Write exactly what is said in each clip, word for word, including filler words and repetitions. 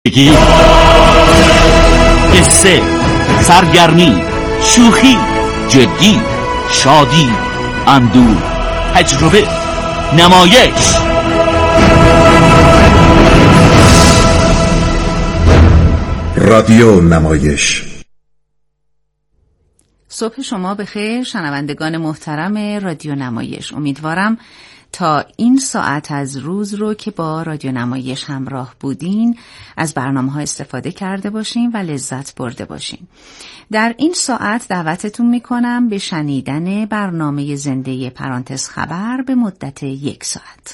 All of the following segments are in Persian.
قصه، سرگرمی، شوخی، جدی، شادی، اندوه، تجربه، نمایش. رادیو نمایش. صبح شما بخیر شنوندگان محترم رادیو نمایش. امیدوارم تا این ساعت از روز رو که با رادیو نمایش همراه بودین از برنامه ها استفاده کرده باشین و لذت برده باشین. در این ساعت دعوتتون میکنم به شنیدن برنامه زنده پرانتز خبر به مدت یک ساعت.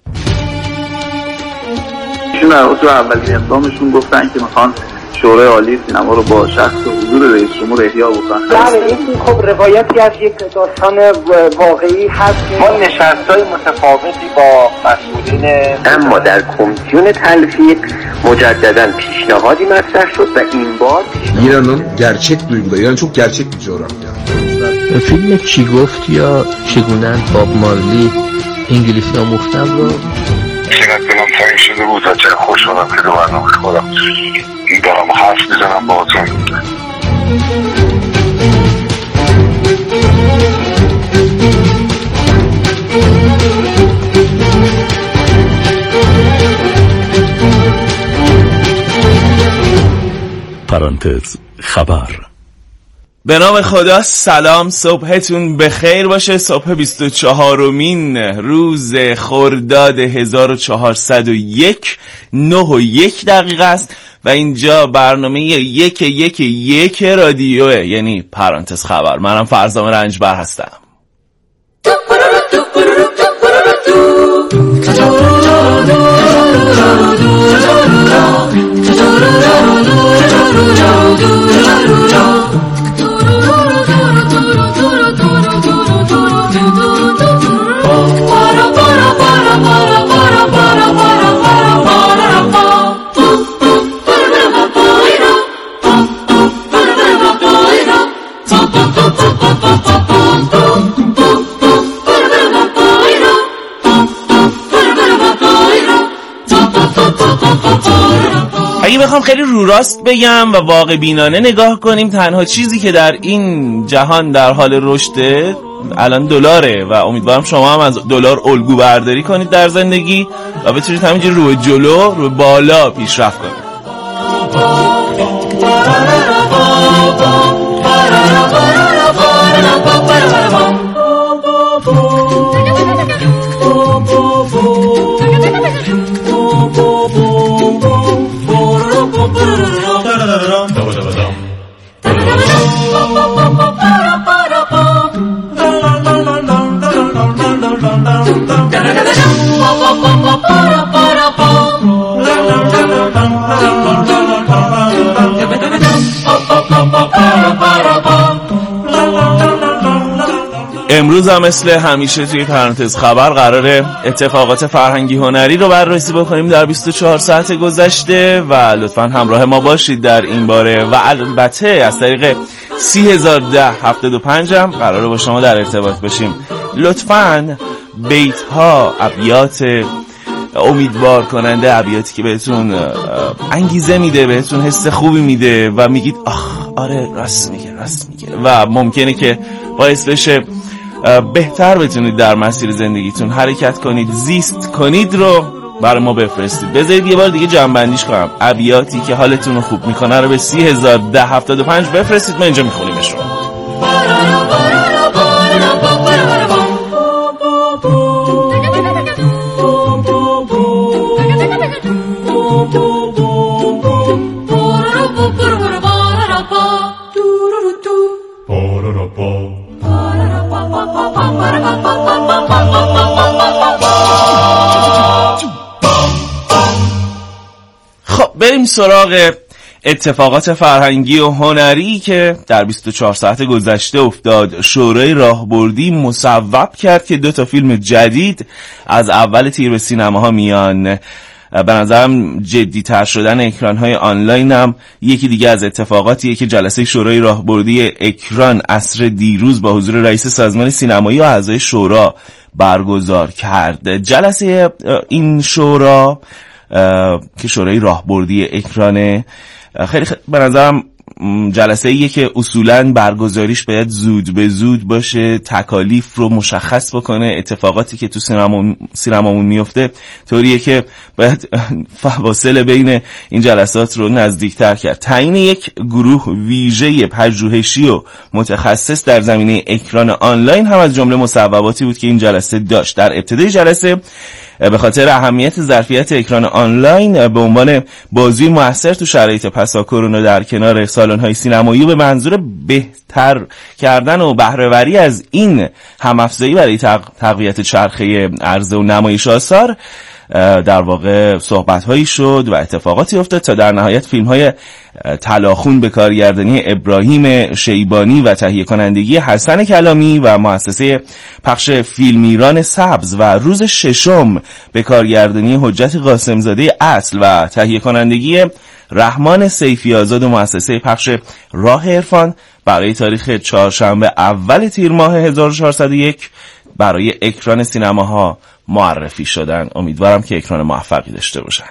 ایشون در عضو اولین اقدامشون گفتن که میخوان شورای عالی سینما رو با شخص حضور رئیس جمهور احیا بکنن. بله، این خب روایتی از یک داستان واقعی هست. ما نشست‌های متفاوتی با مسئولین، اما در کمیسیون تلفیق مجددا پیشنهادی مطرح شد و این بار ایرانم gerçek duyguda ایران çok gerçek bir coğrafya. فیلم چی گفت یا چگونه باب مارلی انگلیسی آموختم رو چقدر دلم تنگ شده بود و چه خوشحالم که دو برنامه خودم دارم حرف میزنم با اتون. پرانتز خبر. به نام خدا. سلام، صبحتون بخیر باشه. صبح بیست و چهارمین روز خرداد هزار و چهارصد و یک، نه و یک دقیقه است و اینجا برنامه یک یک یک رادیوه، یعنی پرانتز خبر. منم فرزام رنجبر هستم. اگه بخوام خیلی رو راست بگم و واقع بینانه نگاه کنیم، تنها چیزی که در این جهان در حال رشده الان دلاره و امیدوارم شما هم از دلار الگو برداری کنید در زندگی و بتونید همینجوری رو جلو رو بالا پیشرفت کنید. امروز هم مثل همیشه توی پرانتز خبر قراره اتفاقات فرهنگی هنری رو بررسی بکنیم در بیست و چهار ساعت گذشته و لطفاً همراه ما باشید در این باره و البته از طریق سی هزار ده هفتاد و پنج هم قراره با شما در ارتباط باشیم. لطفاً بیت ها، ابیات امیدوار کننده، ابیاتی که بهتون انگیزه میده، بهتون حس خوبی میده و میگید آخ آره راست میگه راست میگه و ممکنه که باعث بشه بهتر بتونید در مسیر زندگیتون حرکت کنید، زیست کنید رو برای ما بفرستید. بذارید یه بار دیگه جمع‌بندیش کنم. ابیاتی که حالتون رو خوب میکنه رو به سی هزار ده هفتاد و پنج بفرستید، ما اینجا میخونیمش رو. خب بریم سراغ اتفاقات فرهنگی و هنری که در بیست و چهار ساعت گذشته افتاد. شورای راهبردی مصوب کرد که دو تا فیلم جدید از اول تیر به سینماها میان. به نظرم جدی تر شدن اکران‌های آنلاین هم یکی دیگه از اتفاقاتیه که جلسه شورای راهبردی اکران عصر دیروز با حضور رئیس سازمان سینمایی و اعضای شورا برگزار کرد. جلسه این شورا که شورای راهبردی اکرانه. خیلی خ... به نظرم جلسه ایه که اصولاً برگزاریش باید زود به زود باشه، تکالیف رو مشخص بکنه، اتفاقاتی که تو سینما سینمامون میفته طوریه که باید فواصل بین این جلسات رو نزدیکتر کرد. تعیین یک گروه ویژه پژوهشی و متخصص در زمینه اکران آنلاین هم از جمله مصوباتی بود که این جلسه داشت. در ابتدای جلسه به خاطر اهمیت ظرفیت اکران آنلاین به عنوان بازوی موثر تو شرایط پسا کرونا در کنار سالن‌های سینمایی به منظور بهتر کردن و بهره‌وری از این هم‌افزایی برای تقویت چرخه عرضه و نمایش آثار در واقع صحبت‌هایی شد و اتفاقاتی افتاد تا در نهایت فیلم‌های تلاخون به کارگردانی ابراهیم شیبانی و تهیه کنندگی حسن کلامی و مؤسسه پخش فیلم ایران سبز و روز ششم به کارگردانی حجت قاسمزاده اصل و تهیه کنندگی رحمان سیفی آزاد و مؤسسه پخش راه عرفان برای تاریخ چهارشنبه اول تیر ماه هزار و چهارصد و یک برای اکران سینماها معرفی شدن. امیدوارم که اکران موفقی داشته باشن.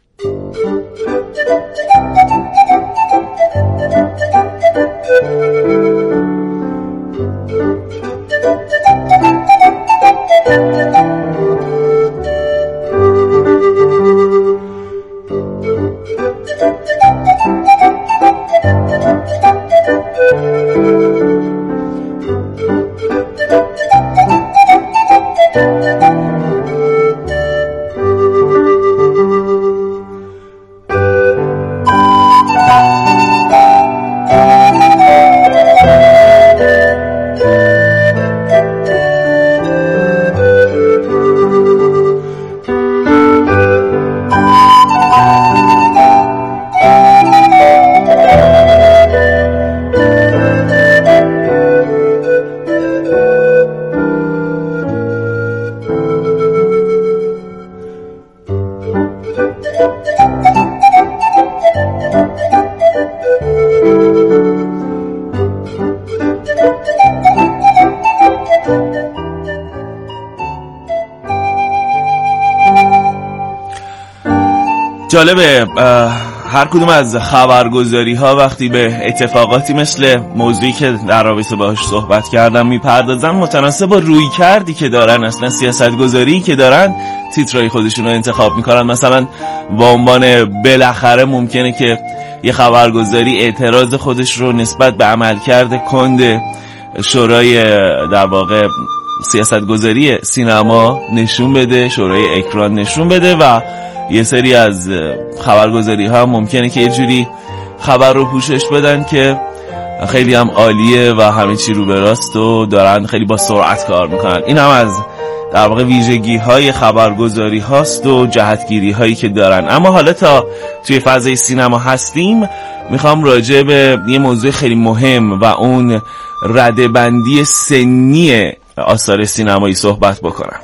جالبه هر کدوم از خبرگزاری ها وقتی به اتفاقاتی مثل موضوعی که در رابطه باهاش صحبت کردم میپردازن، متناسب با روی کردی که دارن، اصلا سیاست گذاری که دارن، تیترای خودشون رو انتخاب میکنن. مثلا با عنوان بالاخره ممکنه که یه خبرگزاری اعتراض خودش رو نسبت به عملکرد کند شورای در واقع سیاست گذاری سینما نشون بده، شورای اکران نشون بده، و یه سری از خبرگزاری ها ممکنه که یه جوری خبر رو پوشش بدن که خیلی هم عالیه و همه چی رو به راست و دارن خیلی با سرعت کار میکنن. این هم از در واقع ویژگی های خبرگزاری هاست و جهتگیری هایی که دارن. اما حالا تا توی فضای سینما هستیم، میخوام راجع به یه موضوع خیلی مهم و اون ردبندی سنی آثار سینمایی صحبت بکنم.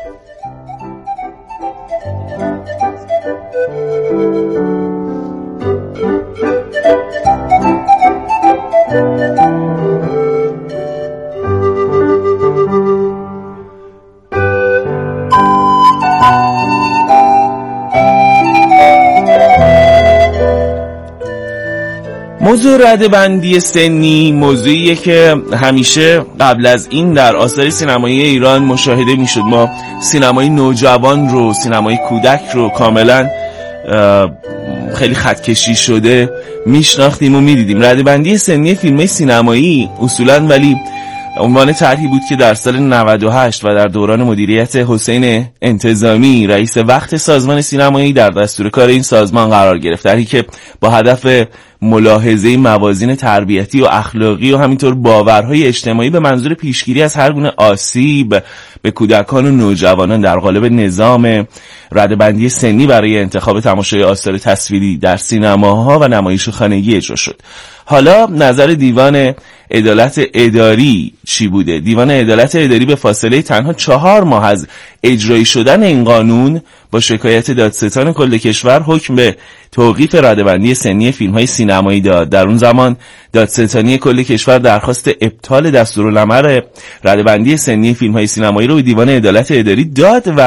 موضوع ردبندی سنی موضوعیه که همیشه قبل از این در آثار سینمایی ایران مشاهده میشد. ما سینمای نوجوان رو، سینمای کودک رو کاملا خیلی خطکشی شده میشناختیم و میدیدیم. ردبندی سنی فیلم‌های سینمایی اصولاً ولی عنوان طرحی بود که در سال نود و هشت و در دوران مدیریت حسین انتظامی رئیس وقت سازمان سینمایی در دستور کار این سازمان قرار گرفت، طرحی که با هدف ملاحظه موازین تربیتی و اخلاقی و همینطور باورهای اجتماعی به منظور پیشگیری از هر گونه آسیب به کودکان و نوجوانان در قالب نظام ردبندی سنی برای انتخاب تماشای آثار تصویری در سینماها و نمایشخانگی اجرا شد. حالا نظر دیوان عدالت اداری چی بوده؟ دیوان عدالت اداری به فاصله تنها چهار ماه از اجرایی شدن این قانون با شکایت دادستان کل کشور حکم به توقیف ردبندی سنی فیلم‌های سینمایی داد. در اون زمان دادستانی کل کشور درخواست ابطال دستورالعمل ردبندی سنی فیلم‌های سینمایی رو به دیوان عدالت اداری داد و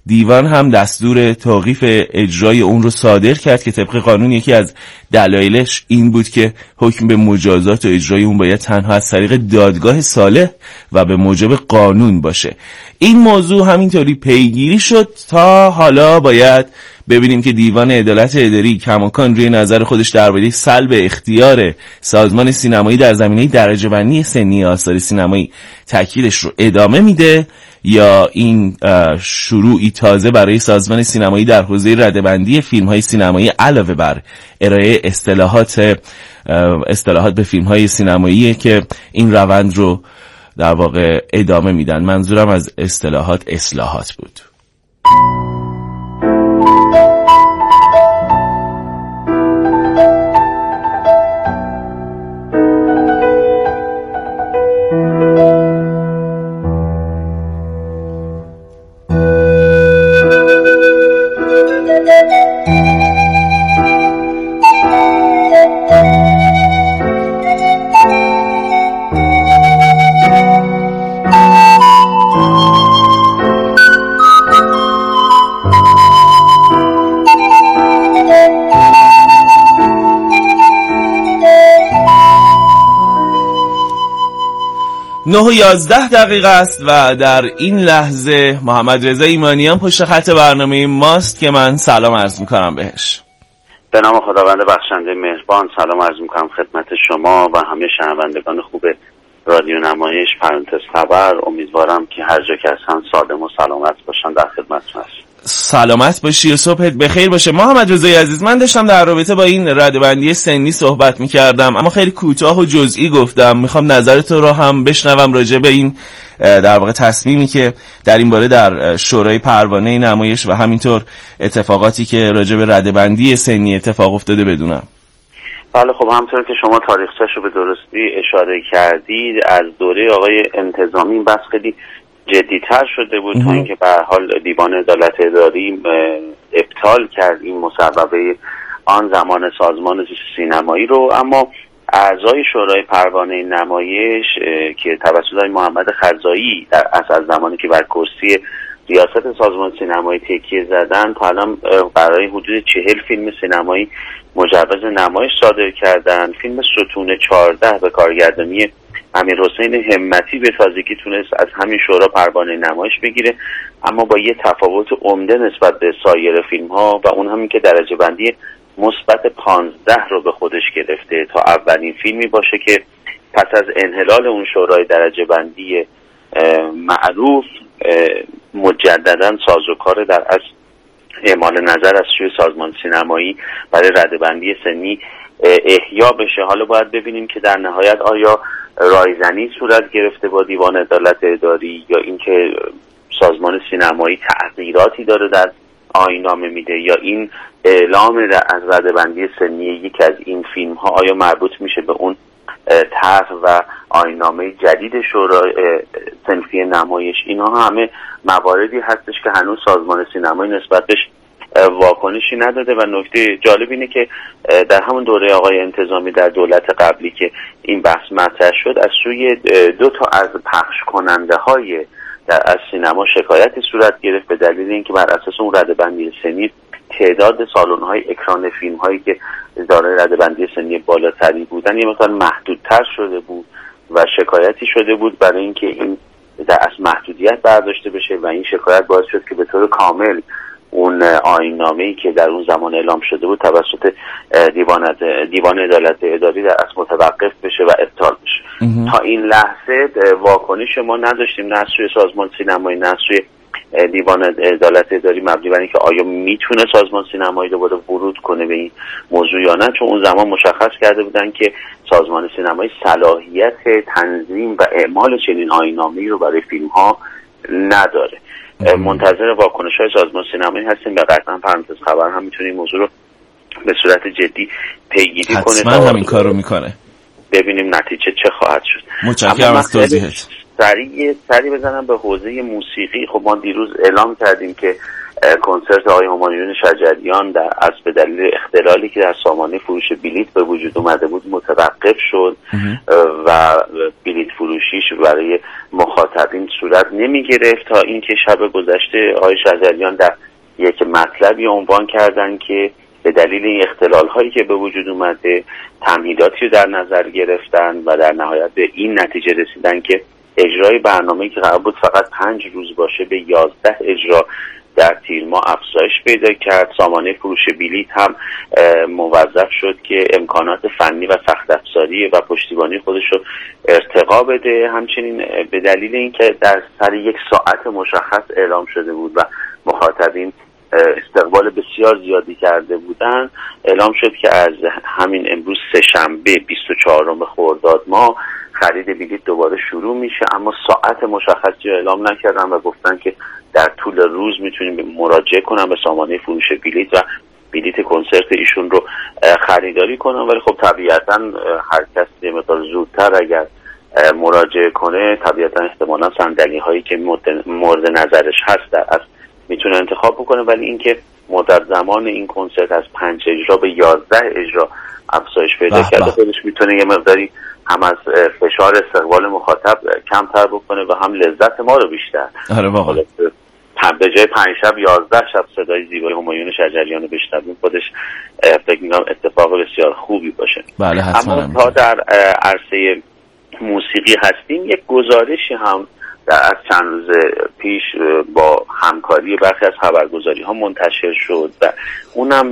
دیوان هم دستور توقیف اجرای اون رو صادر کرد که طبق قانون یکی از دلایلش این بود که حکم به مجازات و اجرای اون باید تنها از طریق دادگاه صالح و به موجب قانون باشه. این موضوع همینطوری پیگیری شد تا حالا باید ببینیم که دیوان عدالت اداری کماکان روی نظر خودش درباره سلب اختیار سازمان سینمایی در زمینه درجه بندی سنی آثار سینمایی تاکیدش رو ادامه میده یا این شروعی تازه برای سازمان سینمایی در حوزه رده‌بندی فیلم‌های سینمایی علاوه بر ارائه اصطلاحات اصطلاحات به فیلم‌های سینمایی که این روند رو در واقع ادامه میدن. منظورم از اصطلاحات اصلاحات بود. نه و یازده دقیقه است و در این لحظه محمد رضا ایمانیان پشت خط برنامه ماست که من سلام عرض میکنم بهش. به نام خداوند بخشنده مهربان سلام عرض میکنم خدمت شما و همه شنوندگان خوب رادیو نمایش پرانتز خبر. امیدوارم که هر جا که هستن سالم و سلامت باشن. در خدمتتون هستم. سلامت باشی و صبحت بخیر باشه. محمد رضای عزیز، من داشتم در رابطه با این رده‌بندی سنی صحبت میکردم اما خیلی کوتاه و جزئی گفتم. میخوام نظرت رو هم بشنوم راجع به این در واقع تصمیمی که در این باره در شورای پروانه نمایش و همینطور اتفاقاتی که راجع به رده‌بندی سنی اتفاق افتاده بدونم. بله خب همونطور که شما تاریخچه‌ش رو به درستی اشاره کردید، از دوره آقای انتظامی بس خیلی جدی‌تر شده بود تا اینکه به هر حال دیوان عدالت اداری ابطال کرد این مصوبه آن زمان سازمان سینمایی رو. اما اعضای شورای پروانه نمایش که توسط آقای محمد خزایی در از زمانی که بر کرسی ریاست سازمان سینمایی تکیه زدن تا الان برای حدود چهل فیلم سینمایی مجوز نمایش صادر کردن. فیلم ستون چهارده به کارگردانی امیرحسین همتی به تازگی تونست از همین شورا پروانه نمایش بگیره، اما با یه تفاوت عمده نسبت به سایر فیلم ها و اون همین که درجه بندی مثبت پانزده رو به خودش گرفته تا اولین فیلمی باشه که پس از انحلال اون شورای درجه بندی معروف مجددا سازوکار در از اعمال نظر از سوی سازمان سینمایی برای رده‌بندی سنی احیا بشه. حالا باید ببینیم که در نهایت آیا رایزنی صورت گرفته با دیوان عدالت اداری یا اینکه سازمان سینمایی تغییراتی داره در آیین‌نامه میده یا این اعلام از رده‌بندی سنی یکی از این فیلم ها آیا مربوط میشه به اون طرح و آیین‌نامه جدید شورای صنفی نمایش. اینها همه مواردی هستش که هنوز سازمان سینمایی نسبت بهش واکنشی نداده و نکته جالب اینه که در همون دوره آقای انتظامی در دولت قبلی که این بحث مطرح شد از سوی دو تا از پخش کننده های در از سینما شکایتی صورت گرفت به دلیل اینکه بر اساس اون رده‌بندی سنی تعداد سالن های اکران فیلم هایی که دارای رده‌بندی سنی بالاتری بودن یه مقدار محدودتر شده بود و شکایتی شده بود برای اینکه این در از محدودیت برداشته بشه و این شکایت باعث شد که به طور کامل اون آیین‌نامه‌ای که در اون زمان اعلام شده بود توسط دیوان دیوان عدالت اداری در اصل متوقف بشه و ابطال بشه. تا این لحظه واکنش ما نداشتیم، نه از سوی سازمان سینمایی نه از سوی دیوان عدالت اداری، مبنی بر اینکه آیا میتونه سازمان سینمایی دوباره ورود کنه به این موضوع یا نه، چون اون زمان مشخص کرده بودن که سازمان سینمایی صلاحیت تنظیم و اعمال چنین آیین‌نامه‌ای رو برای فیلم‌ها نداره. منتظر واکنش‌های سازمان سینمایی هستیم و قطعا پرانتز خبر هم میتونه این موضوع رو به صورت جدی پیگیری کنه. حتما همین کار رو میکنه. ببینیم نتیجه چه خواهد شد. متشکرم از توضیحت. سریع سریع بزنم به حوزه موسیقی. خب ما دیروز اعلام کردیم که کنسرت آقای همایون شجریان در از به دلیل اختلالی که در سامانه فروش بلیت به وجود اومده بود متوقف شد و بلیت فروشیش برای مخاطبین صورت نمی گرفت تا اینکه شب گذشته آقای شجریان در یک مطلبی عنوان کردن که به دلیل این اختلال هایی که به وجود اومده تمهیداتی رو در نظر گرفتن و در نهایت به این نتیجه رسیدن که اجرای برنامه‌ای که قرار بود فقط پنج روز باشه به یازده اجرا در تیر ماه افزایش پیدا کرد. سامانه فروش بلیط هم موظف شد که امکانات فنی و سخت افزاری و پشتیبانی خودش رو ارتقا بده. همچنین به دلیل اینکه در سر یک ساعت مشخص اعلام شده بود و مخاطبین استقبال بسیار زیادی کرده بودن، اعلام شد که از همین امروز سه‌شنبه بیست و چهارم خرداد ماه خرید بلیط دوباره شروع میشه، اما ساعت مشخصی رو اعلام نکردن و گفتن که در طول روز میتونیم مراجعه کنن به سامانه فروش بلیط و بلیط کنسرت ایشون رو خریداری کنن. ولی خب طبیعتا هر کس یه مقدار زودتر اگر مراجعه کنه طبیعتا احتمالا صندلی هایی که مورد نظرش هست در اصل میتونه انتخاب بکنه، ولی اینکه مدت زمان این کنسرت از پنج اجرا به یازده اجرا افزایش پیدا کرده خودش میتونه یه مقداری هم از فشار استقبال مخاطب کمتر بکنه و هم لذت ما رو بیشتر. آره واقعا به جای پنج شب یازده شب صدای زیبای همایون شجریان رو بشنویم خودش فکر می‌کنم اتفاق بسیار خوبی باشه. بله حتما. اما تا در عرصه موسیقی هستیم، یک گزارشی هم در از چند روز پیش با همکاری برخی از خبرگزاری ها منتشر شد و اونم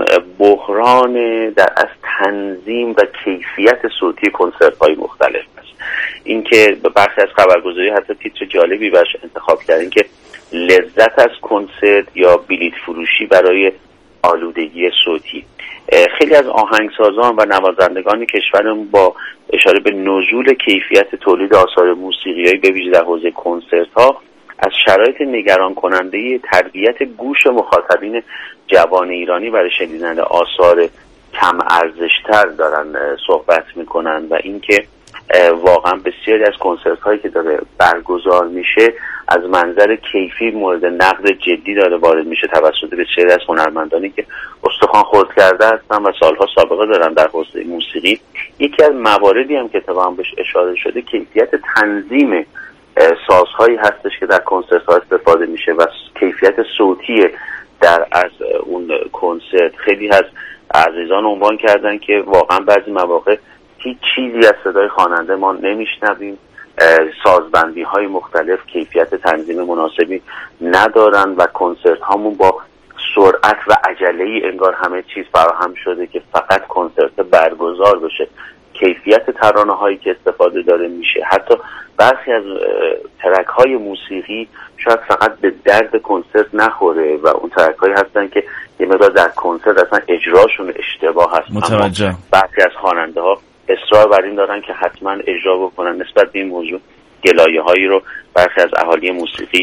بحران در از تنظیم و کیفیت صوتی کنسرت های مختلف است. اینکه برخی از خبرگزاری حتی تیتر جالبی برش انتخاب کردن که لذت از کنسرت یا بلیط فروشی برای آلودگی صوتی. خیلی از آهنگسازان و نوازندگان کشورمون با اشاره به نزول کیفیت تولید آثار موسیقیایی به ویژه در حوزه کنسرت ها از شرایط نگران کننده تربیت گوش مخاطبین جوان ایرانی برای شنیدن آثار کم ارزشتر دارن صحبت میکنن و اینکه واقعا بسیاری از کنسرت هایی که داره برگزار میشه از منظر کیفی مورد نقد جدی داره وارد میشه توسط بسیاری از هنرمندانی که استخوان خرد کرده هستن و سالها سابقه دارن در حوزه موسیقی. یکی از مواردی هم که اتفاقا بهش اشاره شده کیفیت تنظیم سازهایی هستش که در کنسرت ها استفاده میشه و کیفیت صوتی در از اون کنسرت. خیلی از عزیزان عنوان کردن که واقعا بعضی مواقع هیچ چیزی از صدای خواننده ما نمیشنویم، سازبندی های مختلف کیفیت تنظیم مناسبی ندارن و کنسرت هامون با سرعت و عجله‌ای انگار همه چیز فراهم شده که فقط کنسرت برگزار بشه. کیفیت ترانه هایی که استفاده داره میشه، حتی برخی از ترک های موسیقی شاید فقط به درد کنسرت نخوره و اون ترک هایی هستن که یه مقدار در کنسرت اصلا اجراشون اشتباه هست. متوجه. برخی از خواننده ها اصرار بر این دارن که حتما اجرا بکنن. نسبت به این موضوع گلایه هایی رو برخی از اهالی موسیقی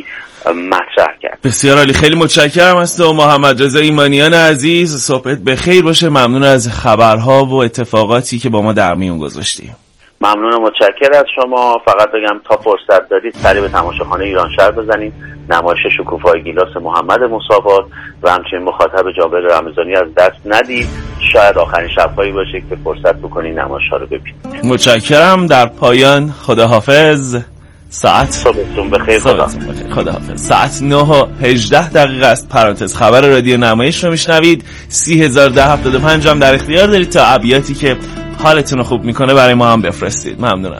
مطرح کرد. بسیار عالی، خیلی متشکرم از تو محمد رضا ایمانیان عزیز. صبحت بخیر باشه. ممنون از خبرها و اتفاقاتی که با ما در میون گذاشتی. ممنونم، متشکرم از شما. فقط بگم تا فرصت دارید سری به تماشاخانه ایران شهر بزنید، نمایش شکوفای گیلاس محمد مساوات و همچنین مخاطب جابر رمضانی از دست ندید. شاید آخرین شب‌هایی باشه که فرصت بکنید نمایش‌ها رو ببینید. متشکرم. در پایان خداحافظ. ساعت صبحتون بخیر. خدا خداحافظ. ساعت نه و هجده دقیقه است. پرانتز خبر رادیو نمایش رو میشنوید. سی هزار ده هفتاد و پنج هم در اختیار دارید تا ابیاتی که حالتون رو خوب میکنه برای ما هم بفرستید. ممنونم.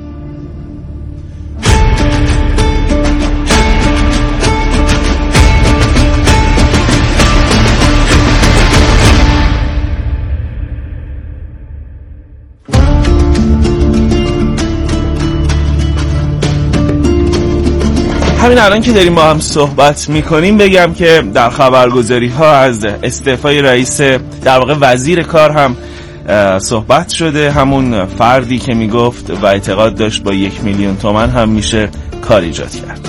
همین الان که داریم با هم صحبت میکنیم بگم که در خبرگزاری ها از استعفای رئیس در واقع وزیر کار هم صحبت شده. همون فردی که میگفت و اعتقاد داشت با یک میلیون تومان هم میشه کار ایجاد کرد.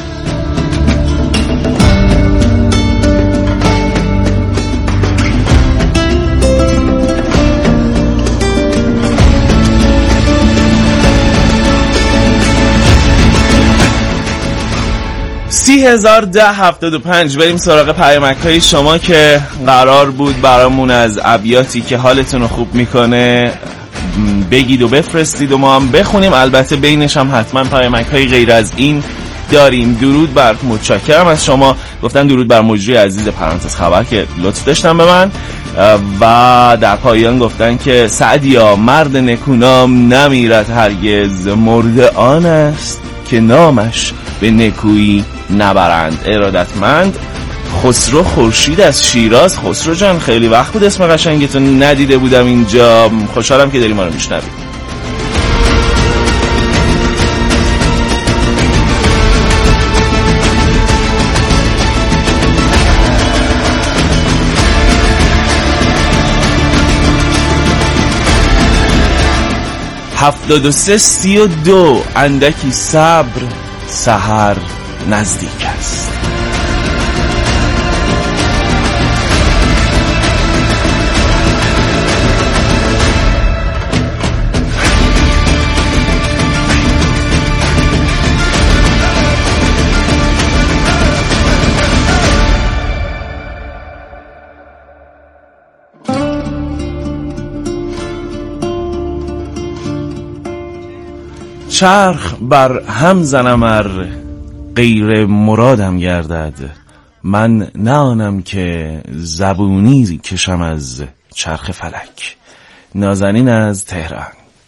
سی هزار ده هفتاد و پنج. بریم سراغ پیامک های شما که قرار بود برامون از ابیاتی که حالتون رو خوب میکنه بگید و بفرستید و ما هم بخونیم. البته بینش هم حتما پیامک های غیر از این داریم. درود بر متشکرم از شما. گفتن درود بر مجری عزیز پرانتز خبر که لطف داشتن به من. و در پایان گفتن که سعدیا مرد نکونام نمیرد هرگز، مرد آن است که نامش به نکویی نبرند. ارادتمند خسرو خورشید از شیراز. خسرو جان خیلی وقت بود اسم قشنگتون ندیده بودم اینجا، خوشحالم که داری ما رو میشنوی. هفتاد و سه سی و دو اندکی صبر، سحر نزدیک است. چرخ بر هم زنم ار غیر مرادم گردد، من نه آنم که زبونی کشم از چرخ فلک. نازنین از تهران.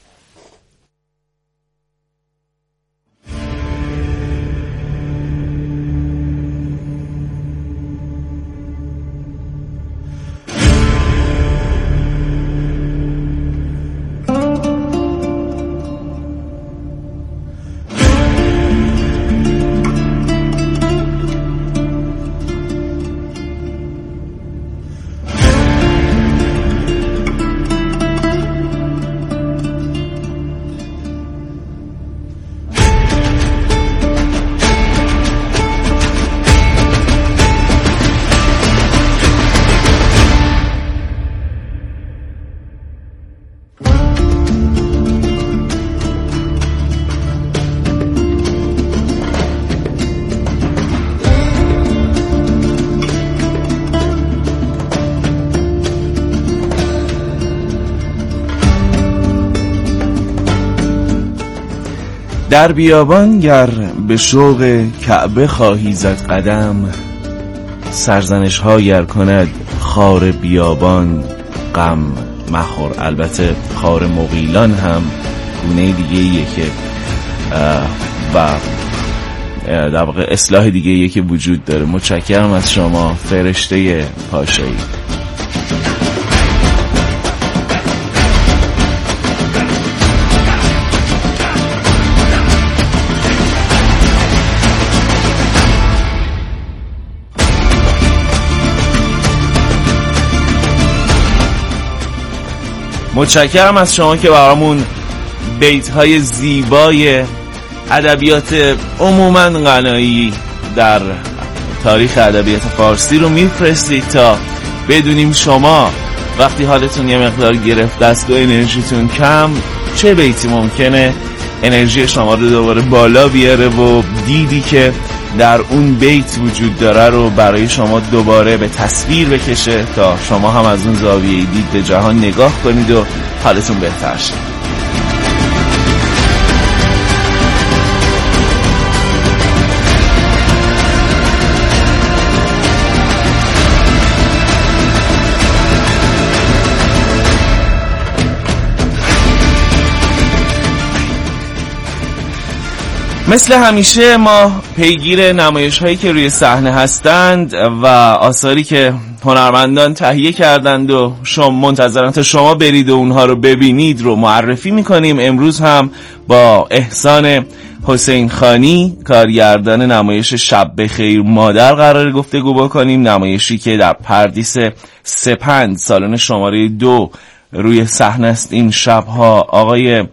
در بیابان گر به شوق کعبه خواهی زد قدم، سرزنش ها گر کند خار بیابان غم مخور. البته خار مغیلان هم گونه دیگه ایه که و در واقع اصلاح دیگه ایه که وجود داره. متشکرم از شما فرشته پاشایی. متشکرم از شما که برامون بیت‌های زیبای ادبیات عموماً غنایی در تاریخ ادبیات فارسی رو میفرستید تا بدونیم شما وقتی حالتون یه مقدار گرفته است و انرژیتون کم، چه بیتی ممکنه انرژی شما رو دوباره بالا بیاره و دیدی که در اون بیت وجود داره رو برای شما دوباره به تصویر بکشه تا شما هم از اون زاویه دید به جهان نگاه کنید و حالتون بهتر شه. مثل همیشه ما پیگیر نمایش هایی که روی صحنه هستند و آثاری که هنرمندان تهیه کردند و شما منتظرن تا شما برید و اونها رو ببینید رو معرفی میکنیم. امروز هم با احسان حسین خانی کارگردان نمایش شب بخیر مادر قرار گفتگو بکنیم. نمایشی که در پردیس سپند سالن شماره دو روی صحنه است این شبها. آقای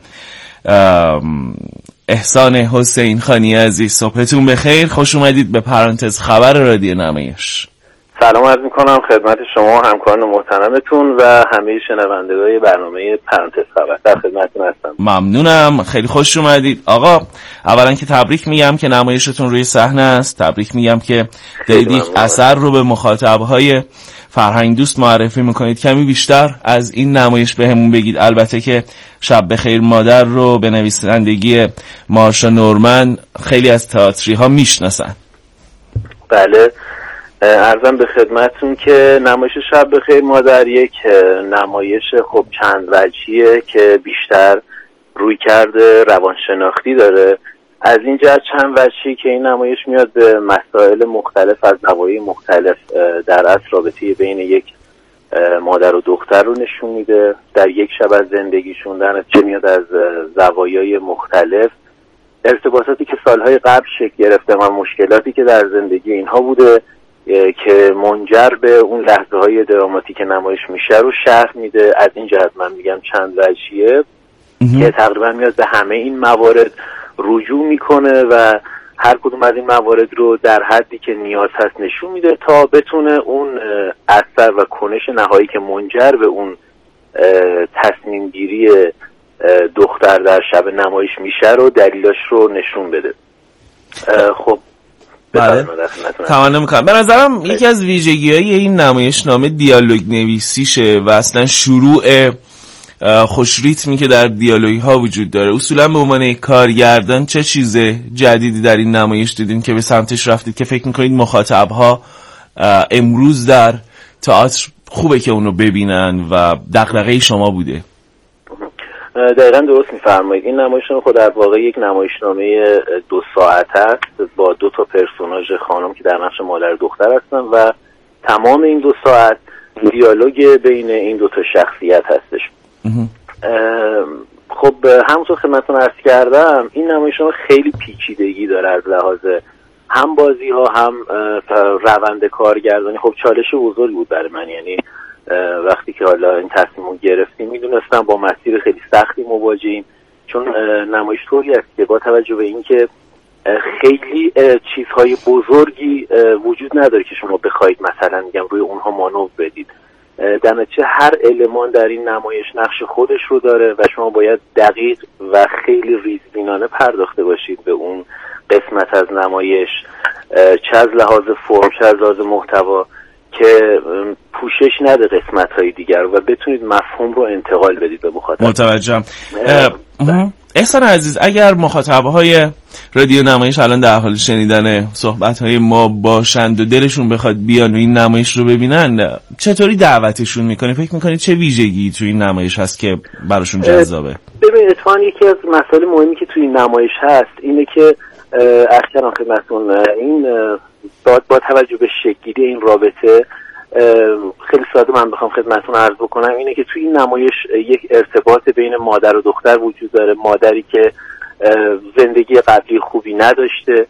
احسان حسین خانی عزیز صبحتون بخیر، خوش اومدید به پرانتز خبر رادیو نمایش. سلام عرض میکنم خدمت شما همکاران محترمتون و همه شنوندگان برنامه پرانتز خبر. در خدمتتون هستم. ممنونم، خیلی خوش اومدید آقا. اولا که تبریک میگم که نمایشتون روی صحنه است، تبریک میگم که دارید یک اثر رو به مخاطبهای فرهنگ دوست معرفی میکنید. کمی بیشتر از این نمایش بهمون بگید. البته که شب بخیر مادر رو به نویسندگی مارشا نورمن خیلی از تئاتری ها میشناسن. بله، عرضم به خدمتتون که نمایش شب بخیر مادر یک نمایش خب چند وجهیه که بیشتر روی کرده روانشناختی داره. از این جهت چند وجهی که این نمایش میاد به مسائل مختلف از زوایای مختلف در اصل رابطه بین یک مادر و دختر رو نشون میده در یک شب از زندگیشون، در نتیجه میاد از زوایای مختلف ارتباطاتی که سالهای قبل شکل گرفته و مشکلاتی که در زندگی اینها بوده که منجر به اون لحظه های دراماتیک نمایش میشه رو شرح میده. از این جهت من میگم چند وجهیه که تقریبا میاد به همه این موارد رجوع میکنه و هر کدوم از این موارد رو در حدی که نیاز هست نشون میده تا بتونه اون اثر و کنش نهایی که منجر به اون تصمیم گیری دختر در شب نمایش میشه رو دلیلاش رو نشون بده. خب بله تمام میکنم. به نظرم یکی از ویژگی‌های این نمایشنامه دیالوگ نویسیشه و اصلا شروع خوش ریتمی که در دیالوگ ها وجود داره. اصولا به عنوان یک کارگردان چه چیز جدیدی در این نمایش دیدین که به سمتش رفتید که فکر میکنید مخاطب ها امروز در تئاتر خوبه که اونو ببینن و دغدغه شما بوده؟ دقیقا درست میفرمایید. این نمایشنامه خود در واقع یک نمایشنامه دو ساعته است با دو تا پرسوناژ خانم که در نقش مادر دختر هستن و تمام این دو ساعت دیالوگ بین این دو تا شخصیت هستش. خب همونطور خدمتتون عرض کردم این نمایشنامه خیلی پیچیدگی داره از لحاظ هم بازی ها هم روند کارگردانی. خب چالش بزرگی بود برای من، یعنی وقتی که حالا این تصمیم رو گرفتیم میدونستم با مسیر خیلی سختی مواجهیم، چون نمایش طوری است که با توجه به اینکه خیلی چیزهای بزرگی وجود نداره که شما بخواید مثلا میگم روی اونها مانور بدید. در نتیجه هر المان در این نمایش نقش خودش رو داره و شما باید دقیق و خیلی ریزبینانه پرداخته باشید به اون قسمت از نمایش، چه از لحاظ فرم چه از لحاظ محتوا، که پوشش نده قسمت های دیگر و بتونید مفهوم رو انتقال بدید به مخاطب. متوجهم. احسان عزیز، اگر مخاطبهای رادیو نمایش الان در حال شنیدن صحبت‌های ما باشند و دلشون بخواد بیان و این نمایش رو ببینن، چطوری دعوتشون میکنه؟ فکر میکنید چه ویژگی توی این نمایش هست که براشون جذابه؟ ببینید اتفاقاً یکی از مسائل مهمی که توی این نمایش هست اینه که اصلا خدمتتون این با, با توجه به شکل‌گیری این رابطه خیلی ساده من بخوام خدمتتون عرض بکنم اینه که توی این نمایش یک ارتباط بین مادر و دختر وجود داره. مادری که زندگی قبلی خوبی نداشته،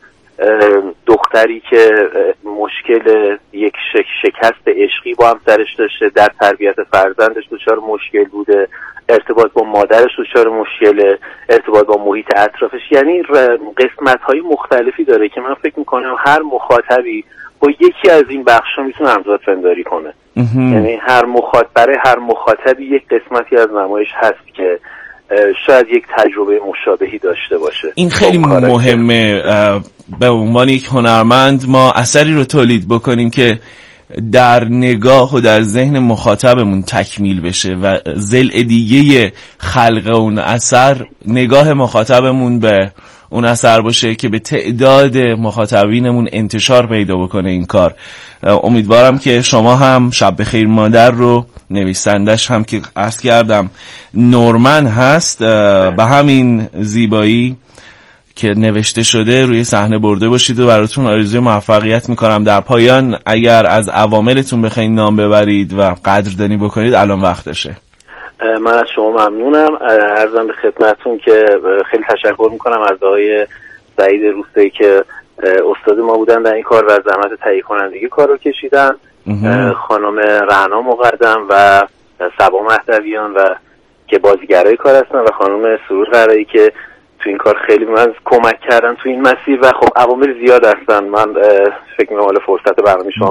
دختری که مشکل یک شکست عشقی با همسرش داشته، در تربیت فرزندش دچار مشکل بوده، ارتباط با مادرش دچار مشکله، ارتباط با محیط اطرافش، یعنی قسمت‌های مختلفی داره که من فکر می‌کنم هر مخاطبی با یکی از این بخش‌ها میتونه همزاد پنداری کنه. یعنی هر مخاطب برای هر مخاطبی یک قسمتی از نمایش هست که شاید یک تجربه مشابهی داشته باشه. این خیلی مهمه به عنوان یک هنرمند ما اثری رو تولید بکنیم که در نگاه و در ذهن مخاطبمون تکمیل بشه و ضلع دیگه خلق اون اثر نگاه مخاطبمون به اون اثر باشه که به تعداد مخاطبینمون انتشار پیدا بکنه این کار. امیدوارم که شما هم شب بخیر مادر رو نویسندش هم که عرض کردم نورمن هست به همین زیبایی که نوشته شده روی صحنه برده باشید و براتون آرزوی موفقیت میکنم. در پایان اگر از عواملتون بخواید نام ببرید و قدردانی بکنید الان وقتشه. من از شما ممنونم. عرضم به خدمتتون که خیلی تشکر میکنم از آقای سعید روستایی که استاد ما بودن در این کار و زحمت تهیه کنندگی کار رو کشیدن، خانم رعنا مقدم و صبا مهدویان و که بازیگرای کار هستن و خانم سرور قرایی که تو این کار خیلی من کمک کردن تو این مسیر و خب عوامل زیاد هستن. من فکر می‌کنم حالا فرصت برنامه شما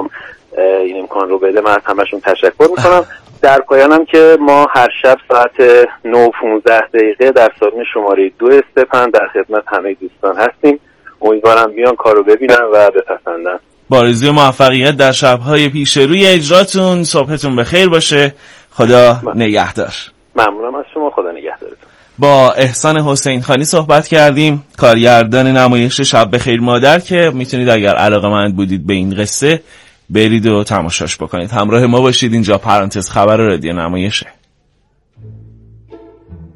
این امکان رو بده، من از همشون تشکر میکنم. در پایانم که ما هر شب ساعت نه و پانزده دقیقه در سالن شماره دو استپن در خدمت همه دوستان هستیم. امیدوارم بیان کارو ببینن و بپسندن. با آرزوی موفقیت در شب‌های پیش روی اجراتون. صبحتون بخیر باشه. خدا نگهدار. ممنونم از شما. خدا نگهدارتون. با احسان حسین خانی صحبت کردیم، کارگردان نمایش شب بخیر مادر، که میتونید اگر علاقه‌مند بودید به این قصه برید و تماشاش بکنید. همراه ما باشید. اینجا پرانتز خبر رادیو نمایشه.